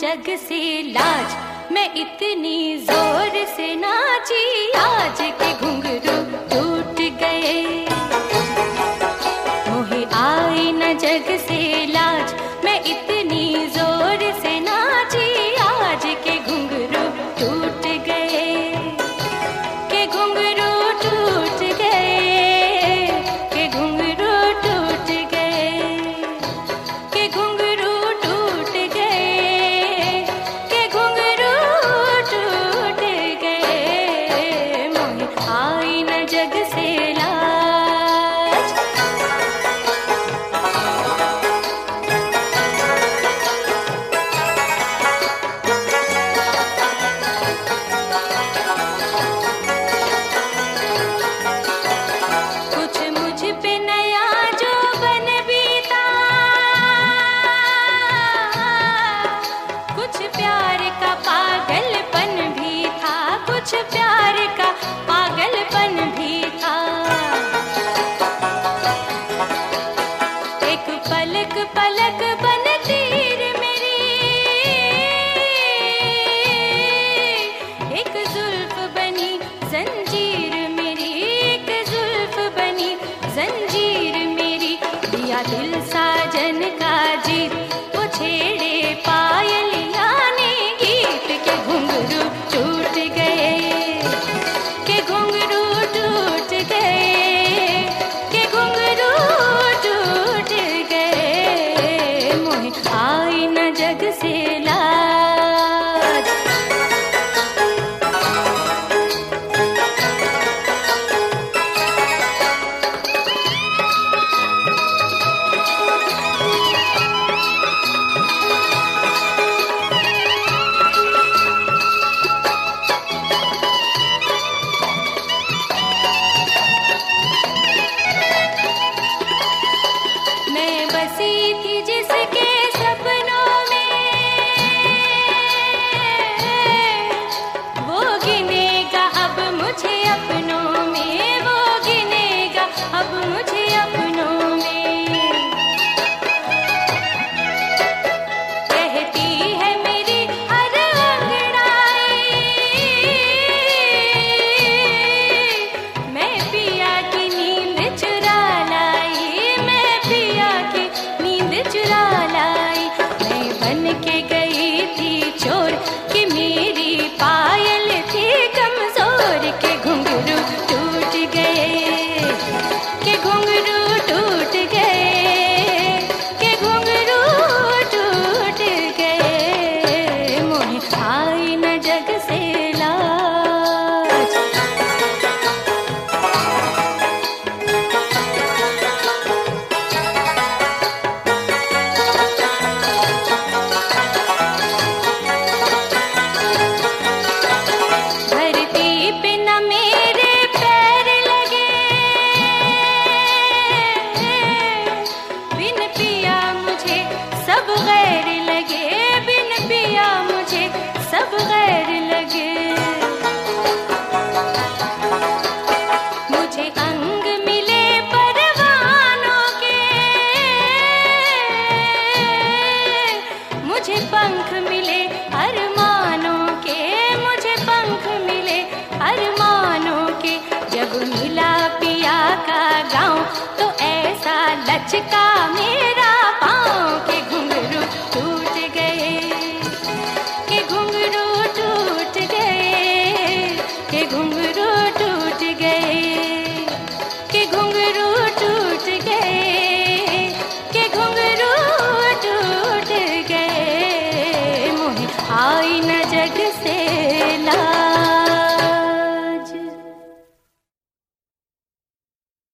जग से लाज, मैं इतनी जोर से नाची, आज के घुंघरू टूट गए। मोहे आई न जग से लाज, मैं इतनी जोर से नाची, आज के घुंघरू टूट गए। के घुंघरू टूट गए, के घुंघरू टूट गए, के घुंघरू टूट गए, के घुंघरू टूट गए। मोहे आई न जग से लाज। कुछ मुझ पे नया जो बन बीता, कुछ प्यार का पागलपन भी था, कुछ प्यार का पागलपन भी था। एक पलक पलक बन तीर मेरी, एक जुल्फ बनी जंजीर मेरी, एक जुल्फ बनी जंजीर मेरी। दिया दिल साजन का जीत, वो छेड़े पायलिया ने गीत, के घुंघरू टूट गए, के घुंघरू टूट गए, के घुंघरू टूट गए। मोहे आई न जग से लाज। मैं बसी थी जिसके सपनों में, वो गिनेगा अब मुझे अपनों में, वो गिनेगा अब मुझे अपनों में। कहती है मेरी हर अंगड़ाई, मैं पिया की नींद चुरा लाई, मैं पिया की नींद चुरा लाई। मैं बन के गई थी चोर, कि मेरी पायल थी कमजोर, के घुंघरू टूट गए, के घुंघरू टूट गए, के घुंघरू टूट गए। मोहे आई न जग से लाज। धरती पे न मेरे पैर लगे, बिन पिया मुझे सब गैर लगे, बिन पिया मुझे सब गैर लगे। मुझे अंग मिले परवानों के, मुझे पंख मिले अरमानों के, मुझे पंख मिले अरमानों के। जब मिला पिया का गाँव, तो ऐसा लचका मेरा पाँव, के घुंघरू टूट गए, के घुंघरू टूट गए, के घुंघरू टूट गए, के घुंघरू टूट गए, के घुंघरू टूट गए। मोहे आई न जग से